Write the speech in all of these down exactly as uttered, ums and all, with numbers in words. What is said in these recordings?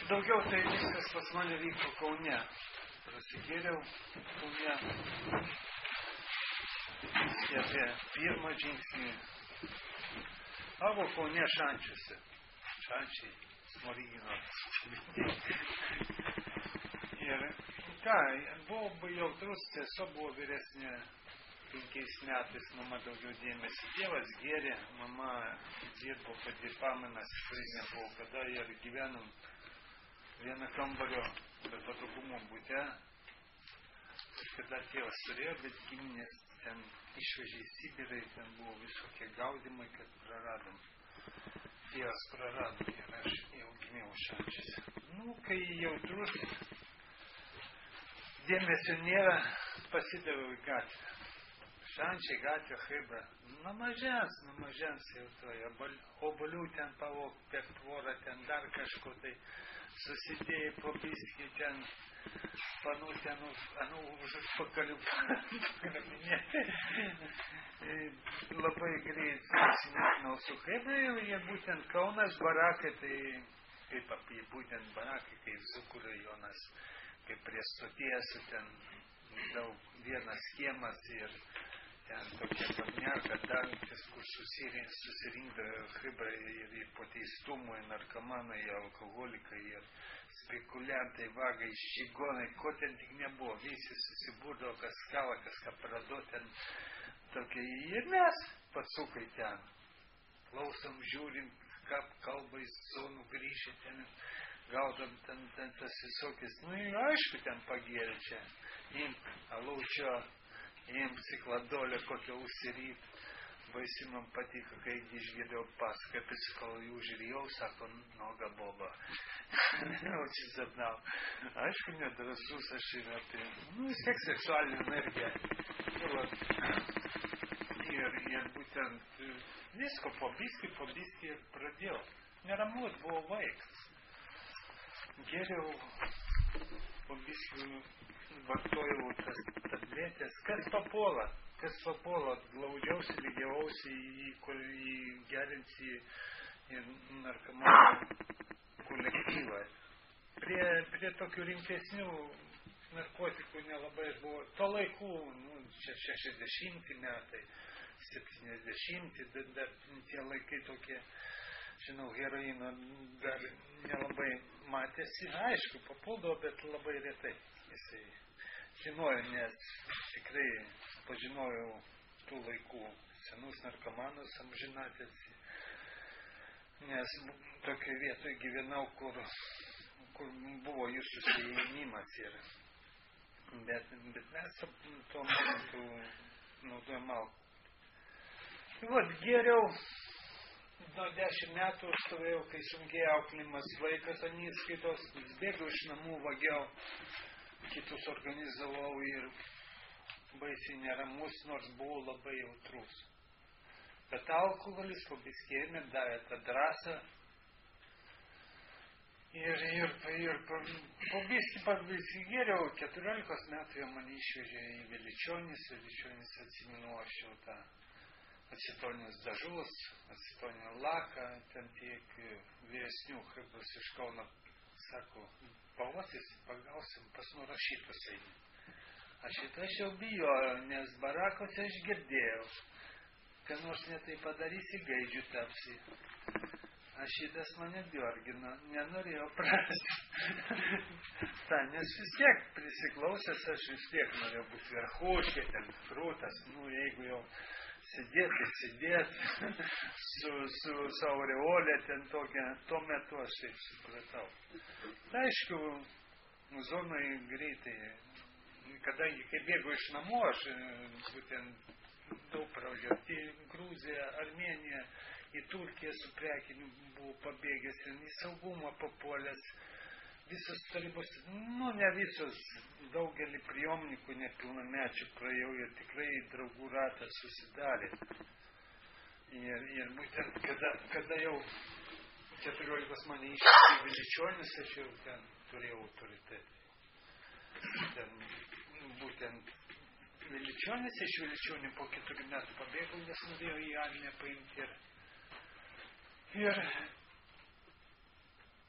daugiau tai viskas pas mane vyko Kaune. Prasigėriau Kaune. Apie pirmą žingsnį. Augau Kaune Šančiuose. Šančiai, Smoriginos. Ir ką, buvau jautrus, tiesiog buvo vyresnė. Penkiais metais mama daugiau dėmesį. Tėvas gėrė, mama dirbo, padirba, mes tikrai nebuvo kada ir gyvenom vieną kambario be patogumo bute. Kada tėvas turėjo, bet giminės ten išvežė į Sibirą, ten buvo visokie gaudimai, kad praradom. Tėvas prarado ir aš jau gimiau Šančiuose. Nu, kai jautrus, dėmesio nėra, pasidaviau į gatvę. Šančiai, gatvė, Chebra. Nuo mažens, nuo mažens jau toje. Obolių ten pavok per tvorą, ten dar kažko tai susidėjai po biskį ten, panų ten, anų už užpakalių pakaliminėti. Labai greit susinetinau su Chebra ir būtent Kaunas barakai, tai kaip apie būtent barakai, kaip Zukurai Jonas, kaip prie stoties, ten daug vienas kiemas ir ten tokia pamnerka, dantis, kur susirinkdavo Chebra ir po teistumų, ir narkomanai, ir alkoholikai, ir spekuliantai, vagai, šigonai, ko ten tik nebuvo. Visi susibūrdavo, kas kava, kas ką prado ten tokia. Ir mes pasukai ten. Klausom, žiūrim, ką kalba į zonų grįžę ten, gaudam ten, ten tas visokis. Nu, aišku, ten pagėrė čia. Imk, alaučio. Jiem psikladolę kokią užsiryt. Baisi man patiko, kai išgirdau pasaką apie psichologijų žiūrėjau, sako, noga boba. Užsisapnau. Aišku, nedrasus aš ir apie, nu, vis tiek seksualinė energija. Ir, ir būtent visko po biskį, po biskį ir pradėjau. Neramus buvo vaikas. Geriau po biskį vartojau tas tabletės, kas papuola, kas papuola, glaudžiausi, lygiausi į, į gerinti narkomanų kolektyvą. Prie, prie tokių rimtesnių narkotikų nelabai buvo. To laikų, nu, čia šešiasdešimti metai, septyniasdešimti, dar, dar tie laikai tokie, žinau, heroino dar nelabai matėsi. Aišku, papuldavo, bet labai retai. Jisai žinojo, nes tikrai pažinojau tų laikų senus narkomanus amžinatės, nes tokiai vietoje gyvenau, kur, kur buvo jų susiėjimas ir bet, bet mes tuo metu naudojam alkoholį. Tai vat, geriau nuo dešimt metų stovėjau, kai sunkiai auklinimas vaikas aniskaitos, bėgau iš namų, vagiau, kitus organizavau ir baisiai neramus, nors buvau labai jautrus. Bet alkoholis po biskėmė davė tą drąsą ir, ir, ir po biskį po biskį geriau, keturiolikos metų jau mane išvežė į Veličionis, Veličionis atsimenu, aš jau tą acetoninius dažus, acetoninį laką, ten tiek vyresnių Chebros iš Kauno, sako, pavosis, pagausim, pas nurašytus eini. Aš šitą aš jau bijojau, nes barakose aš girdėjau, kad nors netai padarysi, gaidžių tapsi. Aš šitas mane diorgino, nenorėjau prasti. Ta, nes vis tiek prisiklausęs, aš vis tiek norėjau būti verchuškė, ten krūtas, nu, jeigu jau sėdėti, sėdėti su, su savo aureolė, ten tokia, tuo metu aš taip supratau. Tai aišku, zonai greitai, kadangi kai bėgu iš namų, aš būtent daug pražiūrėjau, Gruzija, Armėnija, į Turkiją su prekiniu buvau pabėgęs, į saugumą papuolęs, visos tarybos, nu ne visos, daugelį prijomnikų nepilnamečių praėjau ir tikrai draugų ratas susidarė. Ir, ir būtent kada, kada jau keturiolikos mane išsiuntė į Veličionis, aš jau ten turėjau autoritetą. Ten būtent Veličionis, iš Veličionį po keturių metų pabėgau, nes norėjau į armiją paimti ir, ir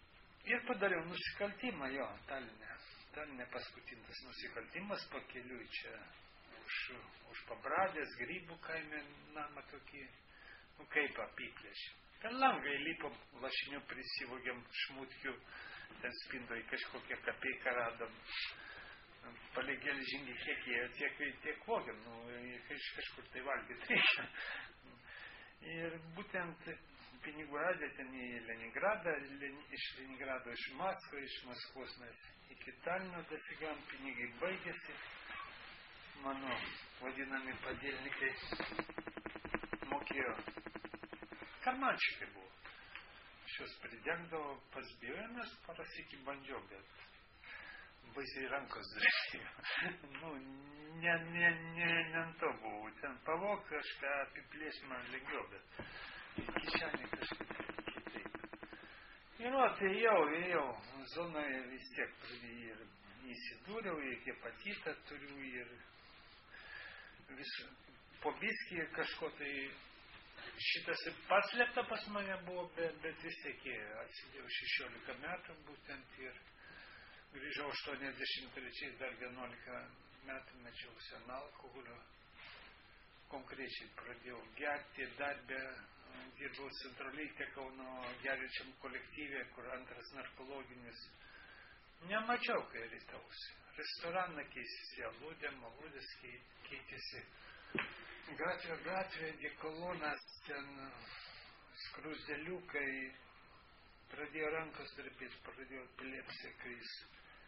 Ir padariau nusikaltimą jo, Taline. Taline paskutintas nusikaltimas pakeliui čia už, už Pabradės, Grybų kaime namą tokį, nu kaip apiplėšė. Per langą įlipom, lašiniu prisivogėm šmutkių, ten spindoje kažkokią kapeiką radom. Palei geležinį kiekį, tiek, tiek vogėm, nu, kaž, kažkur tai valgyti reikia. Ir būtent pinigų radė ten į Leningradą, iš Leningrado, iš Maskvą, iš Maskvos mes iki Talino dasigam, pinigai baigėsi. Mano vadinami padėlnikai mokėjo. Karmančikai buvo. Šios pridengdavo, pasbėjomės, paras iki bandžiau, bet baisiai rankos drebėjo. Nu, ne, ne, ne, ne ant to buvo. Ten pavok kažką apiplėš man lengviau, bet kišenė kažkaip kitaip. Ir o, tai jau, jau, zonoje vis tiek pradėjau ir įsidūriau, ir hepatitą turiu, ir vis, po biskį kažko tai šitas ir paslėpta pas mane buvo, bet, bet vis tiek atsidėjau šešiolika metų būtent ir grįžau aštuoniasdešimt trečiais, dar vienuolika metų mečiausi ant alkoholio. Konkrečiai pradėjau gerti darbę, dirbau Centrolyte Kauno geriančiam kolektyvė, kur antras narkologinis. Nemačiau, kai rytausi. Restoraną keisėsi, aludėm, aludės keitėsi. Gatvė, gatvė, dekolonas, ten skrusdeliukai. Pradėjo rankos darbėti, pradėjo epilepsija, kai jis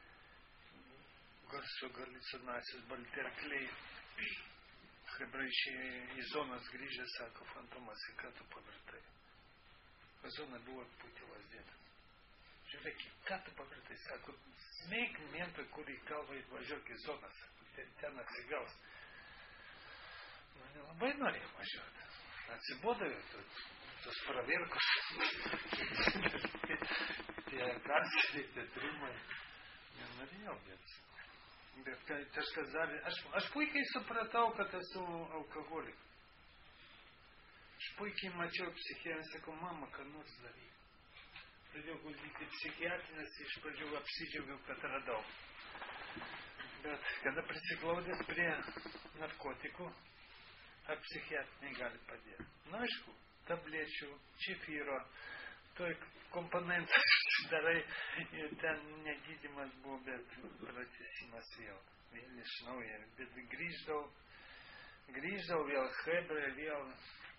garso halucinacijos, balti arkliai. Hebra išėjo į zonas grįžę, sako, fantomas, į ką tu pavirtai? Zona buvo putilas dėtas. Žiūrėk, ką tu pavirtai? Sako, smeik mentui, kurį kalba įvažiuok į zonas, ten, ten atsigaus. Man labai norėjo važiuoti. Atsibodavau, tos pravirkos. Tie persidėti trimai. Nenorėjau, bet... Bet kažkas darė. Aš, aš puikiai supratau, kad esu alkoholik. Aš puikiai mačiau psichiatrą, sakau, mama, ką nors daryk. Pradėjau guldyti psichiatrinės, iš pradžių apsidžiaugiau, kad radau. Bet kada prisiglaudęs prie narkotikų, ar psichiatriniai gali padėti? Na, aišku, tablečių, čifyro, toj komponentai darai, ir ten negydymas buvo, bet pratęsimas vėl, vėl iš naujo, bet grįždau, grįždau vėl Hebra, vėl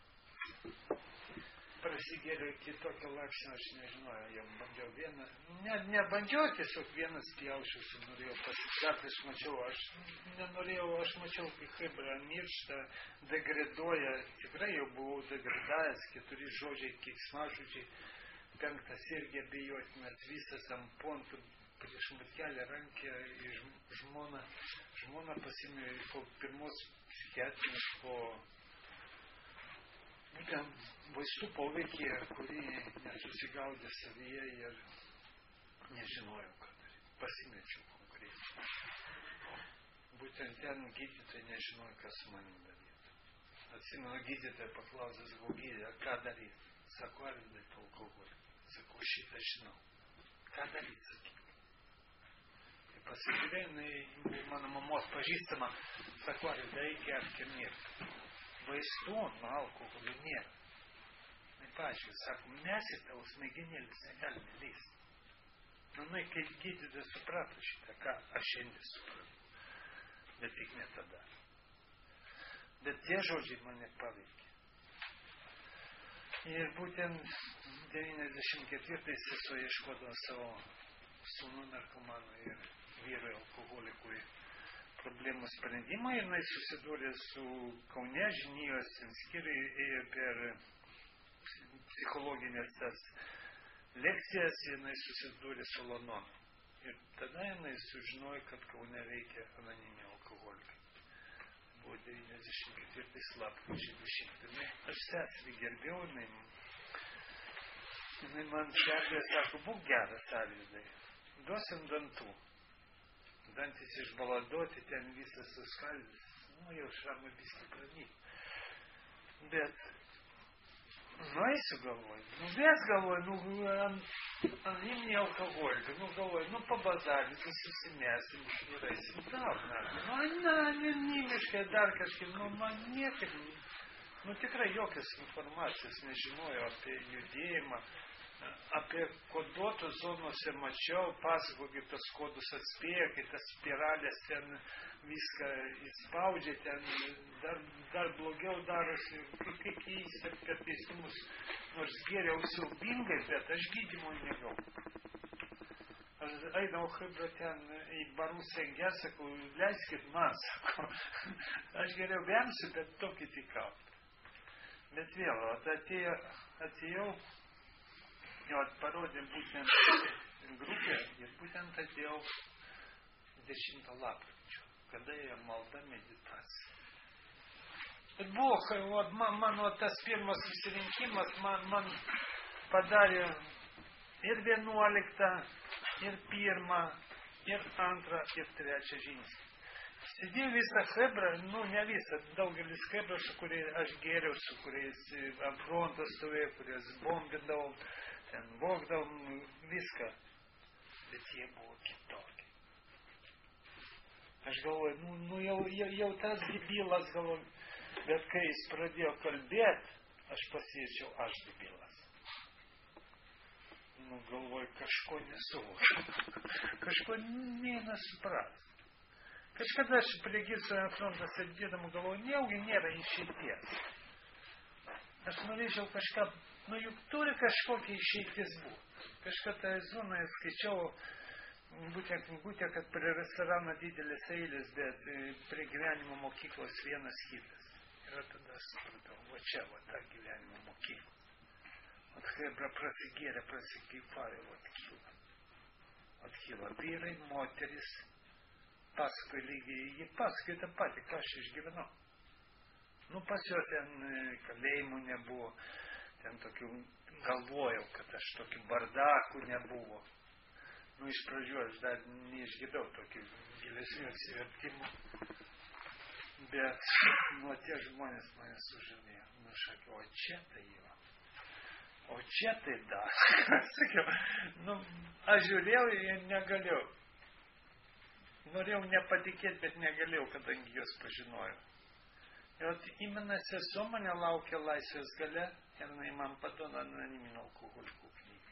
prasigėriau iki tokio laipsnio, aš nežinojau, jau bandžiau vieną, ne, nebandžiau, tiesiog vienas pjaušius, norėjau pasiskart, aš mačiau, aš nenorėjau, aš mačiau, kai Hebra miršta, degraduoja, tikrai jau buvau degradavęs, keturi žodžiai, keiksmažodžiai, penktas irgi abejotinas, visas ant pontų, prieš matkelę rankę, žmona, žmona pasimė po pirmos psichiatrinės, po būtent vaistų poveikį, kurį nesusigaudė savyje ir nežinojau, ką daryti. Pasimečiau konkrečiai. Būtent ten gydytojai nežinojo, kas su manim daryti. Atsimenu, gydytoja paklausęs, sakau, gydytoja, ką daryti? Sako, Arvydai, tu alkoholį. Sakau, šitą žinau. Ką daryti, sakyk. Tai pasižiūrėjau, jinai mano mamos pažįstama, sako, Arvydai, gerk ir mirk. Vaistų nuo alkoholio nėra. Na, pažiūrėjau, sako, mes į tavo smegenėlis negalime lysti. Nu, na, kai gydytojas suprato šitą, ką aš šiandien supratau. Bet tik ne tada. Bet tie žodžiai mane paveikė. Ir būtent devyniasdešimt ketvirtais sesuo ieškodavo savo sūnų narkomanų ir vyrui alkoholikui problemų sprendimą, ir jinai susidūrė su Kaune žinijos skyriui, ėjo per psichologinės tas lekcijas, jinai susidūrė su Lononu. Ir tada jinai sužinojo, kad Kaune veikia anoniminiai alkoholikai. Buvo devyniasdešimt ketvirtais lapkričio dešimtą. Aš seserį gerbiau, jinai, jinai man šerdė, sako, būk geras, Arvydai, duosim dantų. Dantis išbaladuoti, ten visas suskaldys, nu jau šramai biskį pranyk. Bet Nu, eisiu galvoju. Nu, ves galvoju, nu, ant imni alkoholiką, nu, galvoju, nu, pabazarį, nu, susimėsim, išraisim, daug, na, nu, na, anonimiškai, dar kažkaip, nu, man niekaip, nu, tikrai jokios informacijos nežinojau apie judėjimą, apie koduotus zonose mačiau, pasakau, kaip tas kodus atspėja, kai tas spiralės ten viską įspaudžia, ten dar, dar blogiau darosi, kai keista, kad teismus, nors geriau siaubingai, bet aš gydymo negau. Aš eidavau Hebra ten į barų sengę, sakau, leiskit man, sakau, aš geriau vemsiu, bet tokį tikau. Bet vėl, atėjo, atėjau, jau parodė būtent grupė ir būtent atėjau dešimtą lapkričio, kada ėjo malda meditacija. Ir buvo, vat, man, mano tas pirmas susirinkimas man, man padarė ir vienuoliktą, ir pirmą, ir antrą, ir trečią žingsnį. Sėdėjau visą Hebrą, nu ne visą, daugelis Hebrą, su kuriais aš gėriau, su kuriais ant fronto stovėjau, kuriais bombindavau, ten vogdavom viską, bet jie buvo kitokie. Aš galvoju, nu, nu jau, jau, jau tas debilas, galvoju, bet kai jis pradėjo kalbėti, aš pasiečiau, aš debilas. Nu, galvoju, kažko nesuvokiu, kažko nė nesupras. Kažkada aš prie gydytojo fronto sėdėdama galvoju, nejaugi nėra išeities. Aš norėčiau kažką, nu juk turi kažkokia išeitis būti. Kažkada zonoje skaičiau, būtent, būtent, kad prie restorano didelės eilės, bet prie gyvenimo mokyklos vienas hitas. Ir tada supratau, va čia, va ta gyvenimo mokykla. Vat Hebra prasigėrė, prasigėfavo, atkyla. Atkyla vyrai, moteris. Paskui lygiai, jie paskui tą patį, ką aš išgyvenau. Nu, pas jo ten kalėjimų nebuvo, ten tokių, galvojau, kad aš tokių bardakų nebuvo. Nu, iš pradžių aš dar neišgirdau tokių gilesnių atsivertimų, bet, nu, tie žmonės mane sužavėjo. Nu, šakiau, o čia tai jo, o čia tai dar. Sakiau, nu, aš žiūrėjau ir negalėjau. Norėjau nepatikėti, bet negalėjau, kadangi jos pažinojau. Ir imena sesuo mane laukia laisvės gale ir jinai man padona anoniminio alkoholikų knygą.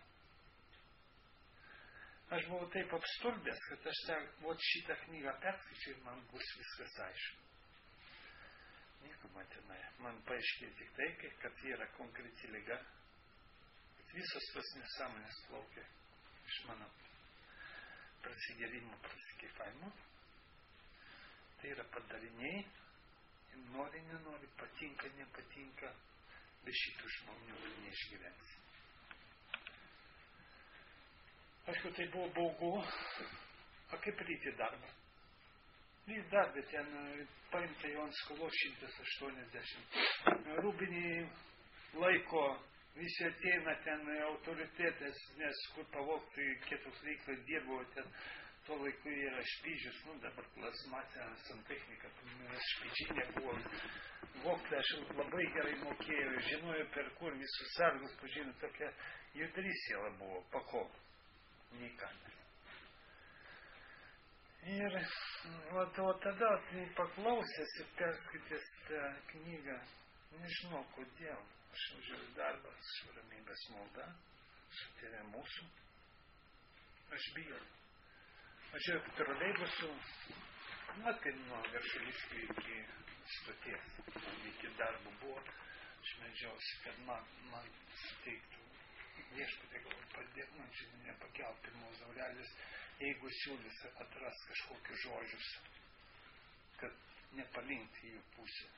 Aš buvau taip apstulbęs, kad aš vot šitą knygą perskaičiu ir man bus viskas aišku. Nieko man tenai. Man paaiškėjo tik tai, kad yra konkreti liga. Visos tos nesąmonės plaukia iš mano prasigėrimo, prasigėfavimo. Tai yra padariniai. Nori, nenori, patinka, nepatinka. Be šitų žmonių neišgyvensi. Aišku, tai buvo baugu. O kaip ryti darbą? Ryti darbą ten paimta jau ant skolos šimtas aštuoniasdešimt. Rūbiniai laiko. Visi ateina ten autoritetas, nes kur pavogti kitus reiklai dirbo, ten tuo laiku yra špyžius, nu dabar plasmatė, santechnika, špyžinė buvo vogta, aš labai gerai mokėjau, žinojau per kur visus sargus pažinau, tokia judri siela buvo, pakol, neįkandęs. Ir o, o tada tai paklausęs ir perskaitęs tą knygą, nežinau kodėl. Aš važiuoju darbą su ramybės malda, su tėvė mūsų. Aš bijau. Važiuoju troleibusu, na, kai nuo Viršuliškių iki stoties, iki darbo buvo, aš medžiausi, kad man, man suteiktų viešpatį, galbūt padėk man šiandien nepakelt pirmos daurelės, jeigu siūlys atras kažkokius žodžius, kad nepalinkti jų pusę.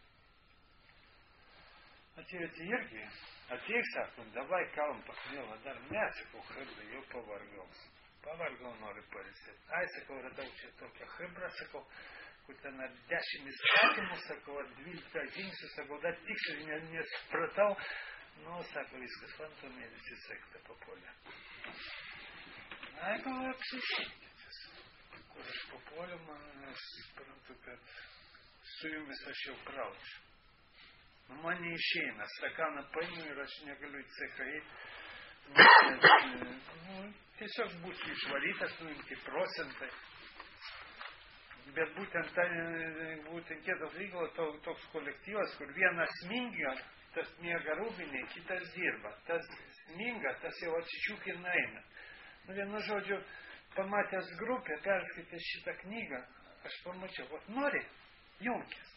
Atėjo tai irgi, ateik, sakom, davai kalbam pakmėlą, dar nesakau, Hebra, jau pavargau. Pavargau, noriu pailsėti. Ai, sakau, radau čia tokią Hebra, sakau, kur ten ar dešimt įstatymų, sakau, ar dvylika žingsnių, sakau, dar tiksliai nesupratau. Nu, sako, viskas, fantomėlis įsekta papuolė. Ai, galvoju, apsišykitės. Kur aš papuoliu, man, aš suprantu, kad su jumis aš jau praučiu. Nu, man neišeina, stakaną paimu ir aš negaliu į C H I, nes, nu, tiesiog būsiu išvarytas, nuimti procentai. Bet būtent, ta, būtent kitas reikalas, to, toks kolektyvas, kur vienas sminga, tas miega rūbinė, kitas dirba. Tas sminga, tas jau atsičiūkina eina. Nu, vienu žodžiu, pamatęs grupę, perskaitęs šitą knygą, aš pamačiau, vat nori, junkis.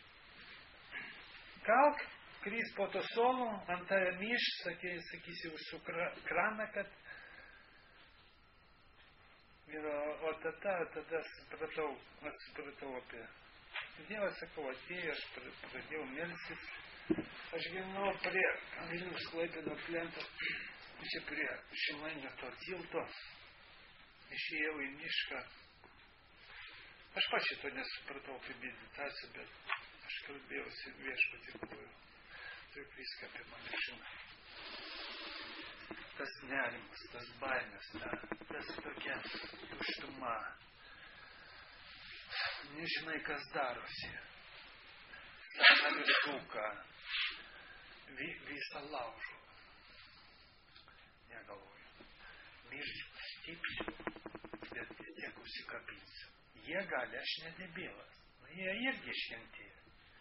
Kalk, krys po to solo, ant tave myš, sakė, sakysi, su kraną, kad ir, o tada, tada supratau, supratau apie Dievą, sakau, atėjo, aš pradėjau melsis, aš gyvenau prie Vilniaus Klaipėdos plento, čia prie Šilainio to tilto, išėjau į mišką. Aš pats šito nesupratau apie meditaciją, bet aš kalbėjausi viešpatį, galvoju, tai viską apie mane žino. Tas nerimas, tas baimės, ta, tas tokia tuštuma. Nežinai, kas darosi. Sąnarius dūka, vi, visą laužo. Negalvoju. Mirti stipsiu, bet vis tiek užsikabinsiu. Jie gali, aš nedebėlas. Jie irgi šventėja.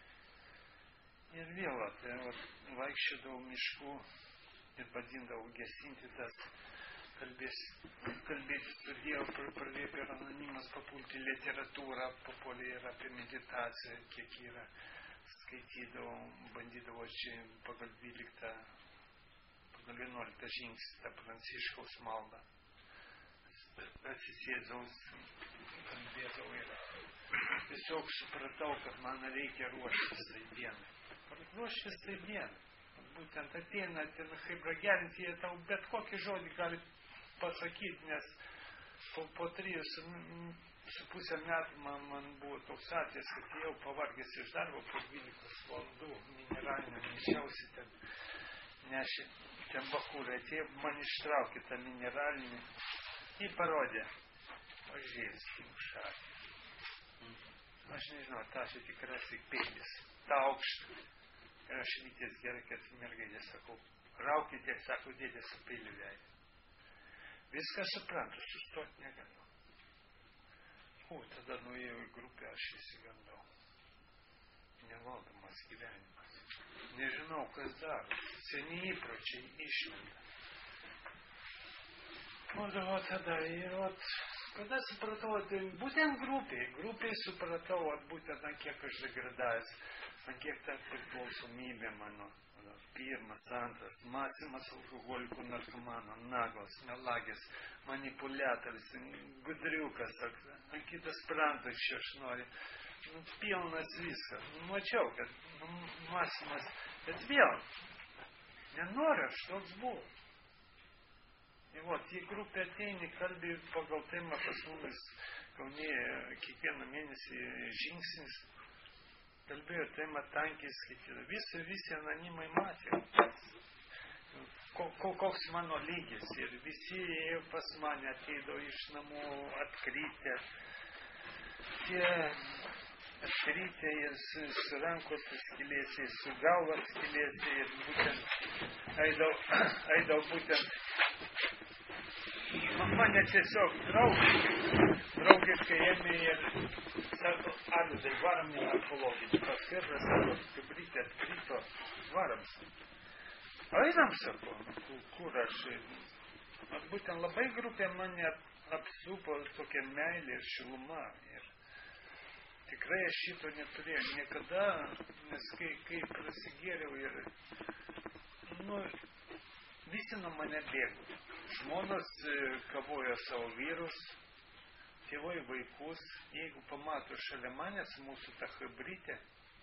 Ir vėl, tai, vaikščiodavau miškų, ir bandydavau gesinti tas kalbės, kalbėti su Dievu, pradėjau per anonimas papulti literatūrą, papuolė ir apie meditaciją, kiek yra, skaitydavau, bandydavau čia pagal dvyliktą, pagal vienuoliktą žingsnį, tą Pranciškaus maldą. Atsisėdau, kalbėdavau ir tiesiog supratau, kad man reikia ruoštis tai dienai. Ruoštis tai dienai. Būtent ateina ten hebra gerinti, jie tau bet kokį žodį gali pasakyti, nes po, po trijų su, su pusę metų man, man buvo toks atvejis, kad jau pavargęs iš darbo po dvylikos valandų mineralinio nešiausi ten, nešė ten bakūrą, atėjo, man ištraukė tą mineralinį ir parodė, pažiūrėjus, kaip šakė. Aš nežinau, ta čia tikriausiai peilis, ta aukšta. Ir aš vytės gerai, kad mergaitė sakau, raukite, sako, dėdė su peiliu veidą. Viską suprantu, sustoti negaliu. O, tada nuėjau į grupę, aš įsigandau. Nevaldomas gyvenimas. Nežinau, kas daro. Seni įpročiai išlenda. O, o tada ir ot, kada supratau, tai būtent grupiai, grupiai supratau, ot, būtent ant kiek aš degradavęs. Man kiek ta priklausomybė mano, pirmas, antras, mąstymas alkoholikų, narkomano, naglas, melagis, manipuliatorius, gudriukas, ant kitas prantas čia aš noriu, nu, pilnas viskas. Nu, mačiau, kad nu, mąstymas, bet vėl, nenoriu, aš toks buvo. Ir vat, į grupę ateini, kalbė pagal temą pas mumis Kaune kiekvieną mėnesį žingsnis. Kalbėjo temą tankiai skaityti. Visi, visi anonimai matė. Ko, ko, koks mano lygis. Ir visi ėjo pas mane, ateidavo iš namų atkrytę. Tie atkrytę ir su, su rankos skilėsiai, su galva skilėsiai. Ir būtent eidavo, eidavo būtent. Mane tiesiog draugiškai, draugiškai ėmė ir sako, Arvidai, varam į narkologinį. Pas Hebra sako, kabrytė atkrito, varam. Einam, sako, kur aš. Būtent labai grupė mane apsupo tokia meilė ir šiluma. Ir tikrai aš šito neturėjau niekada, nes kai, kai prasigėriau ir, nu, visi nuo mane bėgo. Žmonos kavojo savo vyrus, tėvai vaikus. Jeigu pamato šalia manęs mūsų tą hebrytę,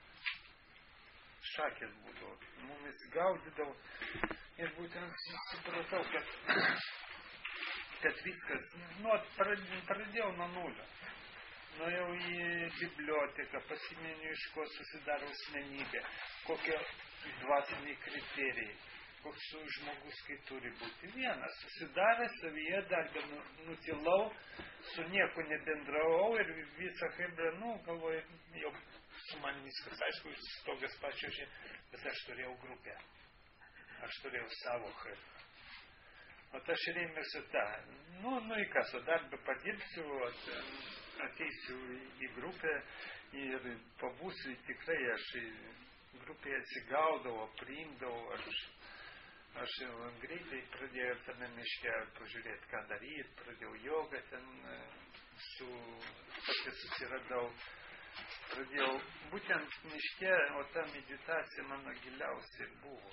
šakės būdavo, mumis gaudydavo. Ir būtent supratau, kad, kad viskas, nu, pradėjau nuo nulio. Nuėjau į biblioteką, pasimėniau, iš ko susidaro asmenybė, kokie dvasiniai kriterijai. Koks žmogus, kai turi būti vienas. Susidarė savyje, dar nutilau, su nieko nebendravau ir visą hebrą, nu, galvoju, jau su manim viskas aišku, stogas pačiuožė, bet aš turėjau grupę. Aš turėjau savo chebą. O aš rėmėsiu tą. Nu, nu į kas, o darbą padirbsiu, ateisiu į grupę ir pabūsiu tikrai, aš grupėje atsigaudavau, priimdavau, aš, aš greitai pradėjau tame miške pažiūrėti, ką daryti, pradėjau jogą ten su, tokia susiradau, pradėjau, būtent miške, o ta meditacija mano giliausiai buvo.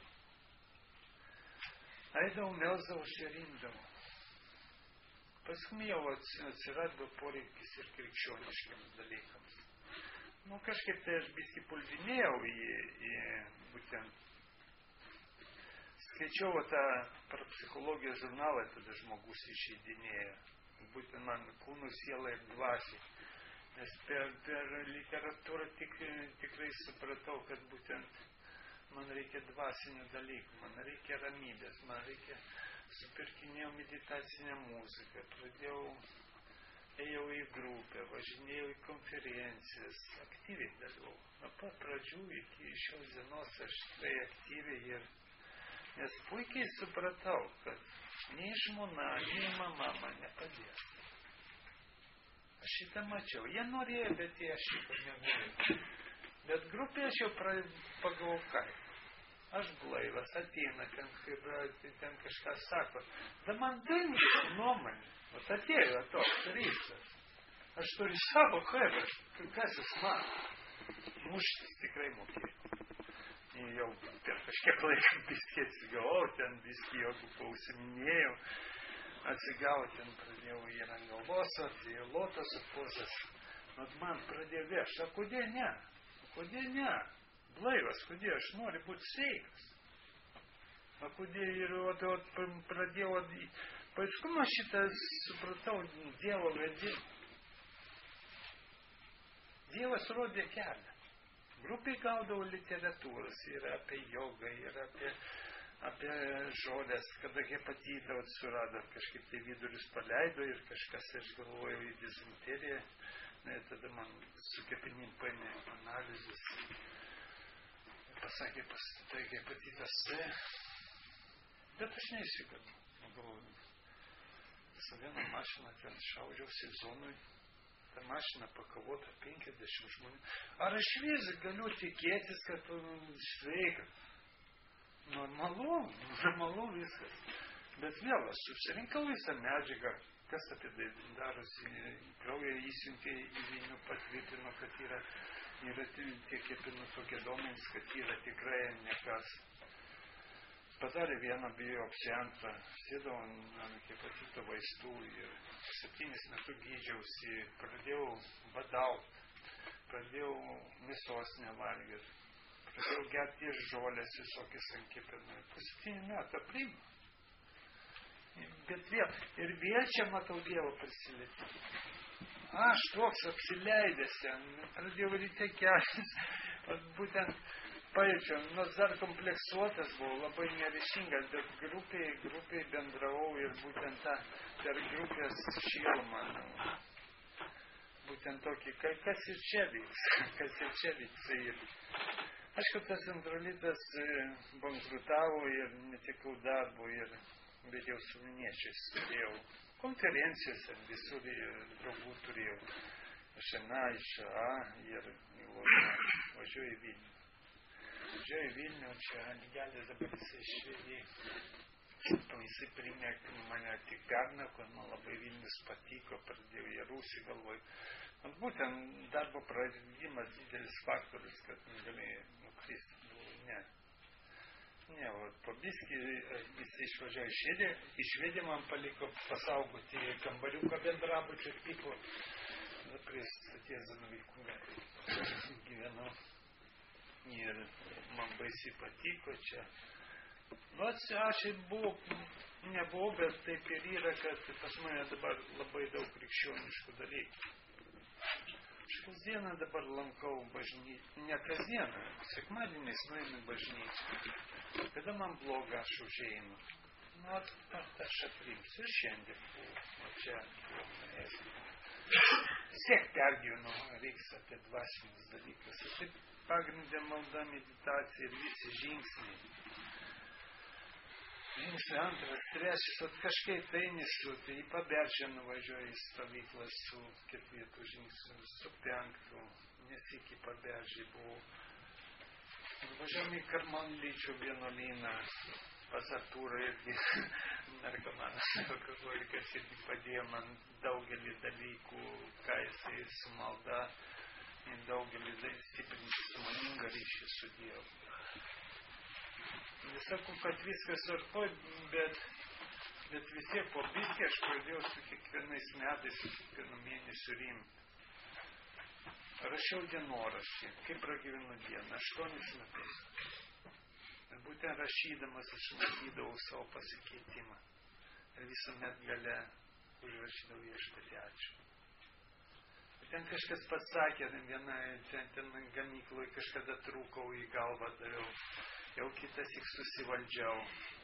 Eidavau, melsdavausi ir imdavau. Paskui jau atsirado poreikis ir krikščioniškiams dalykams. Nu, kažkaip tai aš biskį puldinėjau į, į būtent, skaičiau tą parapsichologijos žurnalą, tada žmogus išeidinėjo. Būtent man kūnų, siela ir dvasiai. Nes per, per literatūrą tik, tikrai supratau, kad būtent man reikia dvasinių dalykų, man reikia ramybės, man reikia, supirkinėjau meditacinę muziką, pradėjau, ėjau į grupę, važinėjau į konferencijas, aktyviai dalyvau. Nuo pat pradžių iki šios dienos aš tikrai aktyviai ir, nes puikiai supratau, kad nei žmona, nei mama man nepadės. Aš šitą mačiau. Jie norėjo, bet jie šitą nenorėjo. Bet grupė aš jau pagalvojau, kaip. Aš blaivas, ateina, ten, ten kažką sako. Da man dainiška nuomonė. Vat atėjo toks ryštas. Aš turiu savo chebą. Kas jis man? Muštis tikrai mokėjau. Jau per kažkiek laiką biskį atsigavau, ten biskį jokų pausiminėjau. Atsigavau, ten pradėjau ir ant galvos, ir lotoso pozas. Vat man pradėjo vėžti. A kodėl ne? Kodėl ne? Blaivas, kodėl aš noriu būti sveikas. A kodėl ir vat, vat, pradėjau, paskui aš šitą supratau Dievo vedimą. Dievas rodė kelią. Grupiai gaudavo literatūros ir apie jogą, ir apie, apie žolės, kada hepatitą surado, kažkaip tai vidurius paleido ir kažkas, aš galvojau, į dizenteriją. Na, tada man su kepenim paėmė analizės. Pasakė, tai hepatitas C. Bet aš neįsigadu. Galvoju, su viena mašina ten šaudžiau sezonui. Ta mašina pakavota penkiasdešimt žmonių. Ar aš vis galiu tikėtis, kad sveikas? Normalu, normalu viskas. Bet vėl aš susirinkau visą medžiagą, kas apie tai darosi, kraują įsiuntė į Vilnių, patvirtino, kad yra, yra tie kepinų tokie duomenys, kad yra tikrai nekas. Padarė vieną biopsiją, sėdau ant hepatito vaistų ir septynis metus gydžiausi, pradėjau badauti, pradėjau mėsos nevalgyti, pradėjau gerti žolės visokias ant kepenų. Po septynių metų priima. Bet vėl, ir vėl čia matau Dievo prisilietimą. Aš toks apsileidęs, pradėjau ryte keltis, būtent pajaučiau, nors dar kompleksuotas buvau, labai neryšingas, bet grupiai, grupiai bendravau ir būtent tą per grupės šilumą. Nu, būtent tokį, kas ir čia vyks, kas ir čia vyks. Ir, aišku, tas androlitas bankrutavo ir netikau darbo ir vedėjau su vilniečiais, turėjau konferencijose, visur draugų turėjau. Aš na, iš A ir važiuoju į Vilnių. Važiuoju į Vilnių, čia lygelis dabar jisai Švedijai. Jisai priėmė mane tik pernai, kad man labai Vilnius patiko, pradėjau į Rūsį galvoj. Man būtent darbo praradimas didelis faktorius, kad negalėjau nukristi. Ne. Ne, o po biskį visi išvažiavo į Švediją. Į Švediją man paliko pasaugoti kambariuką bendrabučio tipo. Prie stoties Zanavykų gyvenau. Ir man baisiai patiko čia. Nu, aš buvau, nebuvau, bet taip ir yra, kad pas mane dabar labai daug krikščioniškų dalykų. Aš kasdieną dabar lankau bažnyčią, ne kasdieną, sekmadieniais nueinu į bažnyčią. Kada man bloga, aš užeinu. Nu, aš atrimsiu ir šiandien buvau, o čia buvau. Vis tiek pergyvenu, reiks apie dvasinius dalykus. Ir taip pagrindė malda, meditacija ir visi žingsniai. Žingsniai antras, trečias, at kažkaip tai nesu, tai į Paberžę nuvažiuoju į stovyklą su ketvirtų žingsniu, su penktų, nes iki Paberžį buvau. Važiuojame į Karmanlyčių vienuolyną. Pas Artūrą irgi narkomanas, alkoholikas irgi padėjo man daugelį dalykų, ką jisai su malda, daugelį stiprinti sąmoningą ryšį su Dievu. Nesakau, kad viskas tvarkoj, bet, bet vis tiek po biskį aš pradėjau su kiekvienais metais, su kiekvienu mėnesiu rimti. Rašiau dienoraštį, kaip pragyvenu dieną, aštuonis metus. Ir būtent rašydamas aš matydavau savo pasikeitimą. Ir visuomet gale užrašydavau Viešpatie ačiū. Ir ten kažkas pasakė, viena, ten, ten gamykloje kažkada trūkau į galvą dariau. Jau kitas tik susivaldžiau.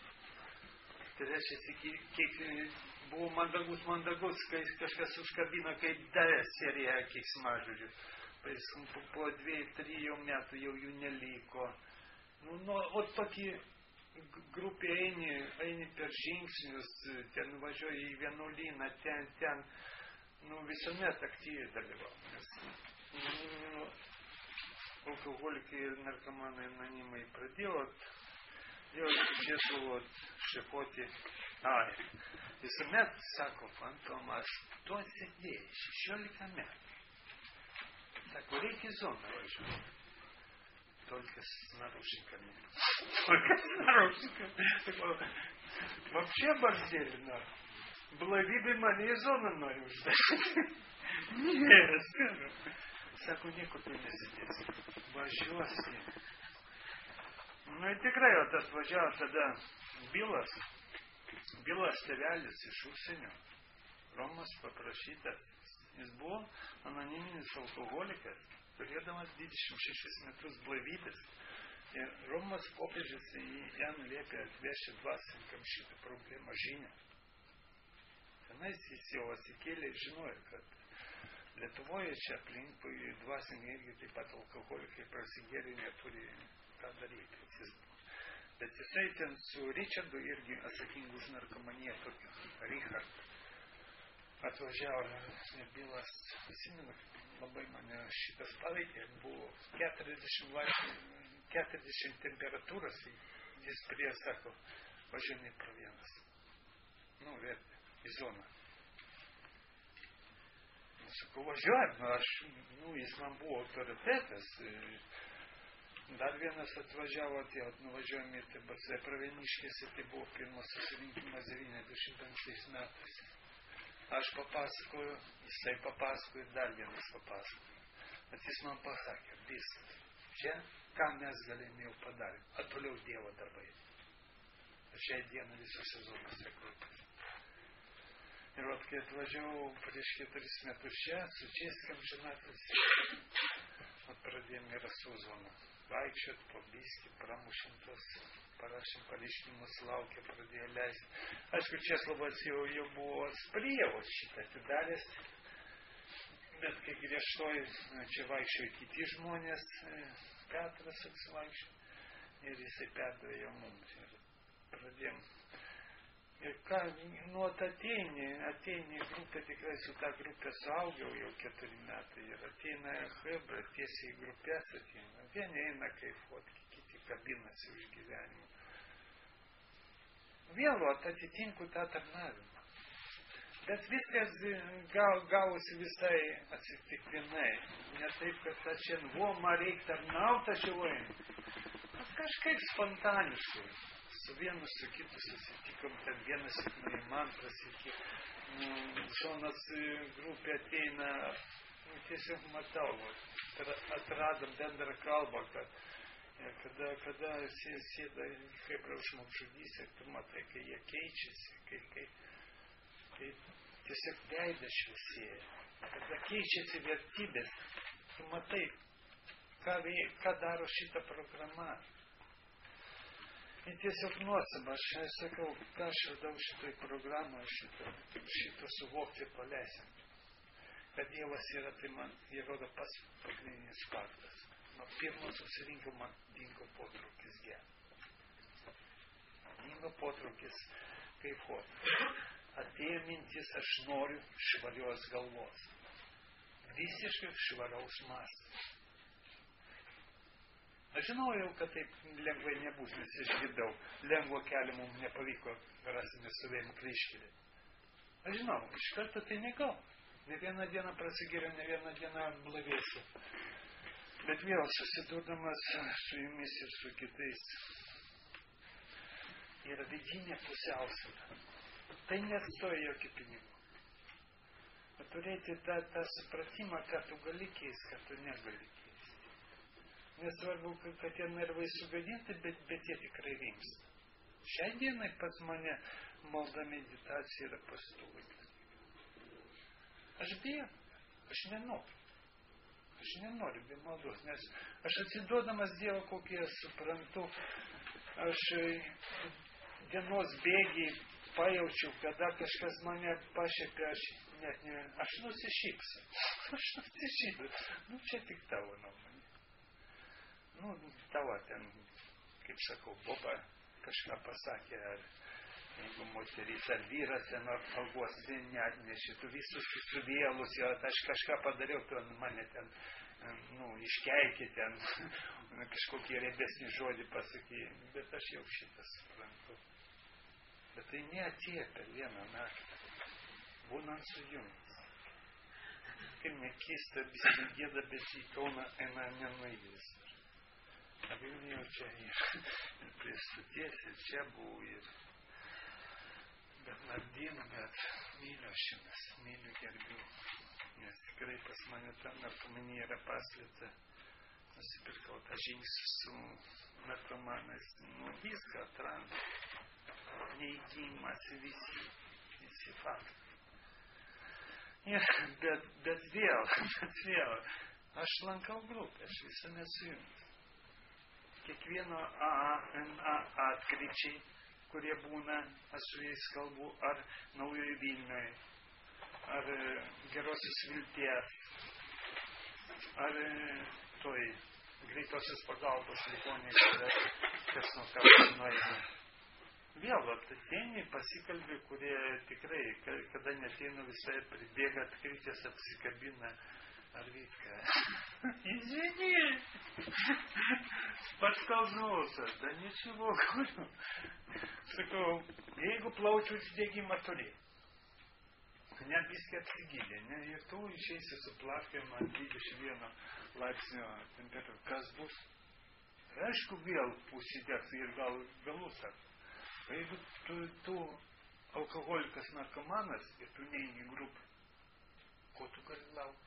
Trečias iki, kiek buvau mandagus, mandagus, kai kažkas užkabino, kaip davė seriją keiksmažodžių. Po, po dviejų, trijų metų jau jų neliko. Nu, nu, o tokį grupė eini, eini per žingsnius, ten važiuoji į vienuolyną, ten, ten, nu, visuomet aktyviai dalyvau. Nes, nu, alkoholikai ir narkomanai anonimai pradėjo, jau reikėtų šepoti, ai, visuomet, sako, Fantomas, tu sėdėjai šešiolika metų. Sako, reikia į zoną važiuoti. Только с наручниками. Только с наручниками. Вообще борзели, да. Благовидный мане зона норю ждать. Не, скажу. Саку некуда не сидеть. Važiuosi. Nu, ir tikrai, o tas važiavo tada Bilas. Bilas tėvelis iš užsienio. Romas paprašytas. Jis buvo anoniminis alkoholikas. Turėdamas dvidešimt šešis metus blaivybės. Ir Romos popiežius jam liepė atvežti dvasininkam šitą problemą žinią. Tenais jis jau atsikėlė ir žinojo, kad Lietuvoje čia aplinkui dvasininkai irgi taip pat alkoholikai prasigėrė neturi ką daryti. Jis, bet jisai ten su Richardu irgi atsakingu už narkomaniją tokiu, Richard. Atvažiavo ir Bilas, atsimenu, labai mane šitas paveikė, buvo keturiasdešimt laipsnių, keturiasdešimt temperatūros, jis prie sako, važiuojame pro vienas. Nu, vėlgi, į zoną. Sakau, važiuojam, nu, aš, nu, jis man buvo autoritetas. Dar vienas atvažiavo, atėjo, nuvažiuojame į T B C Pravieniškėse, tai buvo pirmas susirinkimas devyniasdešimt penktais metais. Aš papasakoju, jisai papasakoju, dar vienas papasakoju. Bet jis man pasakė, viskas, čia, ką mes galėjome jau padarėm, o toliau Dievo darbai. Ir šiai dieną visose zonose grupės. Ir vat, kai atvažiavau prieš keturis metus čia, su Českam žinatis, vat pradėjome Rasų zoną. Vaikščiot, po biskį, pramušim tos, parašym pareiškimus, laukė, pradėjo leisti. Aišku, Česlovas jau, jau buvo Sprijevos šitą atidaręs, bet kai griežtoj, čia vaikščiojo kiti žmonės, Petras atsivaikščiojo, ir jisai perdavė jau mums. Ir pradėjom. Ir ką, nu, ateini, ateini į grupę, tikrai su tą grupę suaugiau jau keturi metai, ir ateina hebra, tiesiai į grupės ateina. Vieni eina kaifuot, kiti kabinasi už gyvenimą. Vėl atitinku tą tarnavimą. Bet viskas gal, gausi visai atsitiktinai. Ne taip, kad aš čia, vo, man reikia tarnauti, aš jau einu. Kažkaip spontaniškai. Su vienu, su kitu susitikom, ten vienas į man prasikė, nu, Šonas grupė ateina, nu, tiesiog matau, atradom bendrą kalbą, kad kada, kada sėda hebra žmogžudystė, tu matai, kai jie keičiasi, kai, kai, kai tiesiog veidas šviesėja, kada keičiasi vertybės, tu matai, ką, ką daro šita programa. Ir tiesiog nuosaba, aš sakau, ką aš radau šitoj programoje, šitą, šitą suvokti ir paleisim. Kad Dievas yra, tai man įrodo pats pagrindinis faktas. Nuo pirmo susirinkimo man dingo potraukis gerti. Dingo potraukis kaifuoti. Atėjo mintis, aš noriu švarios galvos. Visiškai švaraus mąstymo. Aš žinojau, kad taip lengvai nebus, nes išgirdau, lengvo kelio mums nepavyko rasti nesuvėjimų kryškelį. Aš žinau, iš karto tai negau. Ne vieną dieną prasigėriau, ne vieną dieną blavėsiu. Bet vėl susidurdamas su jumis ir su kitais, yra vidinė pusiausvyrą. Tai nestoja jokių pinigų. Turėti tą, tą supratimą, kad tu gali keisti, kad tu negali keisti. Nesvarbu, kad tie nervai sugadinti, bet, bet jie tikrai rimsta. Šiai dienai pas mane malda meditacija yra pastovi. Aš bijau, aš nenoriu. Aš nenoriu be maldos, nes aš atsiduodamas Dievo, kokį aš suprantu, aš dienos bėgiai pajaučiu, kada kažkas mane pašiepia, aš net ne, aš nusišypsiu. Aš nusišypsiu. Nu, čia tik tavo nuomonė. Nu, tavo ten, kaip sakau, boba kažką pasakė, ar jeigu moteris ar vyras ten algos neatnešė, tu visus susivėlus, aš kažką padariau, tu mane ten, nu, iškeikė ten, kažkokį riebesnį žodį pasakė, bet aš jau šitą suprantu. Bet tai neatėjo per vieną naktį, būnant su jumis. Kaip nekeista, visi gėda, bet į Kauną eina nenuėjus. A Vilniuje čia ir, ir prie stoties, ir čia buvau, ir Bernardinų, bet myliu šiandien, myliu gerbiu, nes tikrai pas mane ta narkomanija yra paslėpta. Nusipirkau tą žingsnį su narkomanais, nu viską atranda, neįgymas visi, visi faktai. Ir, bet, bet vėl, bet vėl, aš lankau grupę, aš visame su jumis. Kiekvieno A A, N A atkryčiai, kurie būna, aš su jais kalbu, ar Naujojo Vilniuje, ar Gerosios Vilties, ar toj greitosios pagalbos ligoninėje, kada kas nuo karto nueina. Vėl ateini, pasikalbi, kurie tikrai, kada neteina visai pribėga, atkrytės, apsikabina. Ar Витка? Извини. Подскользнулся. Да ничего, говорю. Sakau, jeigu plaučių uždegimą turi, net viskai apsigydė, ne, ir tu išeisi su plakėm ant dvidešimt vieno laipsnio temperatūros. Kas bus? Aišku, vėl užsidegs ir gal galus. O jeigu tu, tu alkoholikas narkomanas ir tu neini grupę, ko tu gali laukti?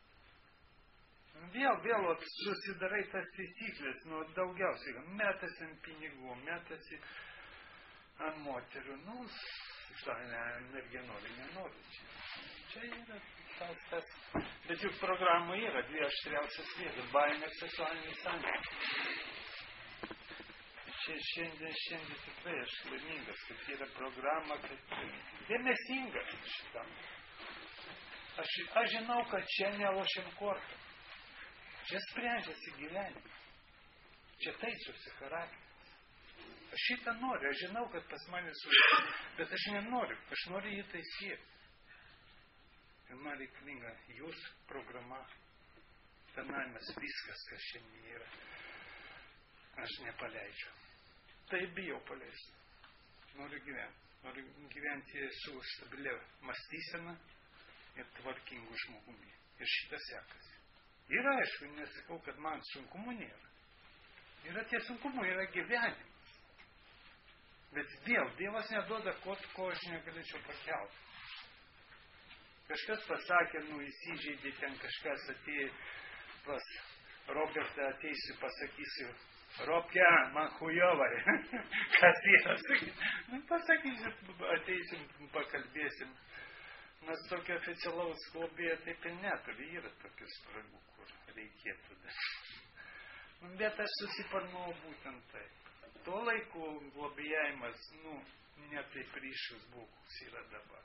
Vėl, vėl susidarai tas taisyklės, nu, daugiausiai, metasi ant pinigų, metasi ant moterų, nu, ne, netgi nori, nenori. Čia, čia yra tas, tas, bet juk programų yra dvi aštriausias vietas, baimė ir seksualinis santykis. Čia šiandien, šiandien tikrai aš laimingas, kad yra programa, kad dėmesingas šitam. Aš, aš žinau, kad čia nelošiam kortą. Čia sprendžiasi gyvenimas. Čia taisosi charakteris. Aš šitą noriu. Aš žinau, kad pas mane sužinau, bet aš nenoriu. Aš noriu jį taisyti. Ir man reikalinga jūsų programa, tarnavimas, viskas, kas šiandien yra. Aš nepaleidžiu. Tai bijau paleisti. Noriu gyventi. Noriu gyventi su stabilia mąstysena ir tvarkingu žmogumi. Ir šitą sekasi. Ir aišku, nesakau, kad man sunkumų nėra. Yra tie sunkumai, yra gyvenimas. Bet vėl, Dievas neduoda, ko, ko aš negalėčiau pakelti. Kažkas pasakė, nu įsižeidė, ten kažkas atėjo pas Robertą, ateisiu, pasakysiu, Robke, man hujovai. Kas yra? Nu, pasakysiu, ateisiu, pakalbėsim. Mes tokio oficialaus globėjo taip ir neturi. Yra tokių spragų, kur reikėtų. Bet aš susiparnau būtent taip. to laiku globėjimas, nu, ne taip ryšus bukus yra dabar.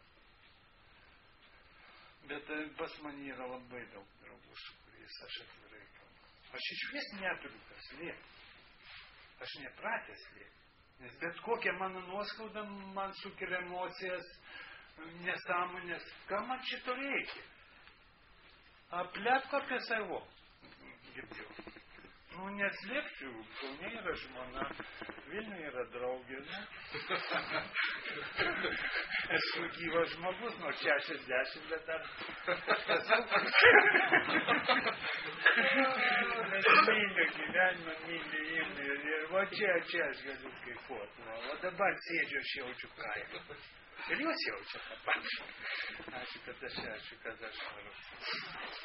Bet pas mane yra labai daug draugų, su kuriais aš atvirai kalbu. Aš iš vis neturiu kas slėpti. Aš nepratęs slėpti. Nes bet kokia mano nuoskauda man sukelia emocijas, nesąmonės. Ką man šito reikia? Aplepko apie savo. Girdėjau. Nu, neslėpsiu. Kaune yra žmona, Vilniuje yra draugė. Esu gyvas žmogus, nuo šešiasdešimt, bet dar bet myliu gyvenimą, myliu imį. Ir va čia, čia aš galiu kaifuoti. O dabar sėdžiu, aš jaučiu kaimą. Ir jūs jaučiate tą patį. Ačiū, kad aš, ačiū, kad aš noriu.